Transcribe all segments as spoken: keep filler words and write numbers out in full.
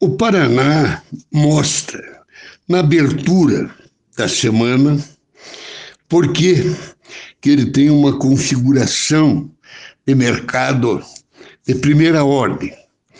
O Paraná mostra, na abertura da semana, por que que ele tem uma configuração de mercado de primeira ordem.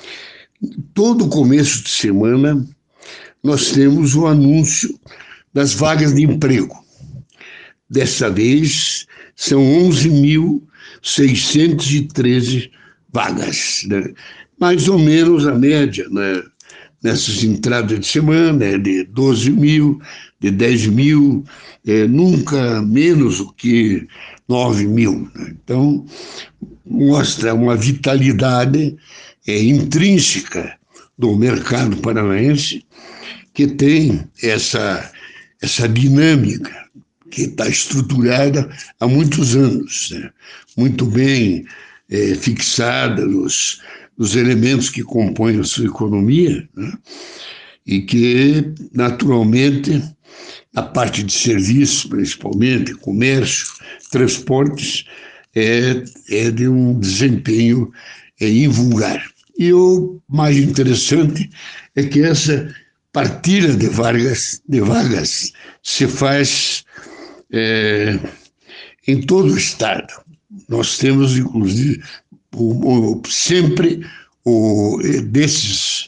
Todo começo de semana, nós temos o anúncio das vagas de emprego. Dessa vez, são onze mil seiscentos e treze vagas, né? Mais ou menos a média, né? Nessas entradas de semana é de doze mil, de dez mil, é, nunca menos do que nove mil. Né? Então, mostra uma vitalidade é, intrínseca do mercado paranaense, que tem essa, essa dinâmica que está estruturada há muitos anos, né? Muito bem é, fixada nos, nos elementos que compõem a sua economia, né? E que, naturalmente, a parte de serviços, principalmente, comércio, transportes, é, é de um desempenho é, invulgar. E o mais interessante é que essa partilha de vagas, de vagas se faz é, em todo o Estado. Nós temos, inclusive, o, o, sempre o, desses,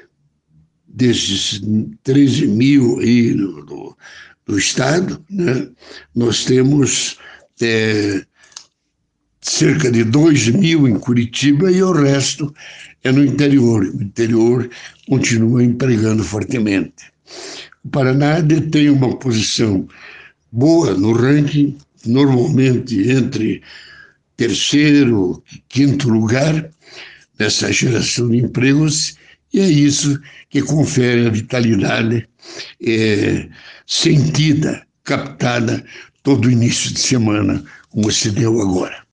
desses treze mil aí no, no, no Estado, né, nós temos é, cerca de dois mil em Curitiba e o resto é no interior. O interior continua empregando fortemente. O Paraná tem uma posição boa no ranking, normalmente entre terceiro e quinto lugar nessa geração de empregos, e é isso que confere a vitalidade é, sentida, captada todo início de semana, como se deu agora.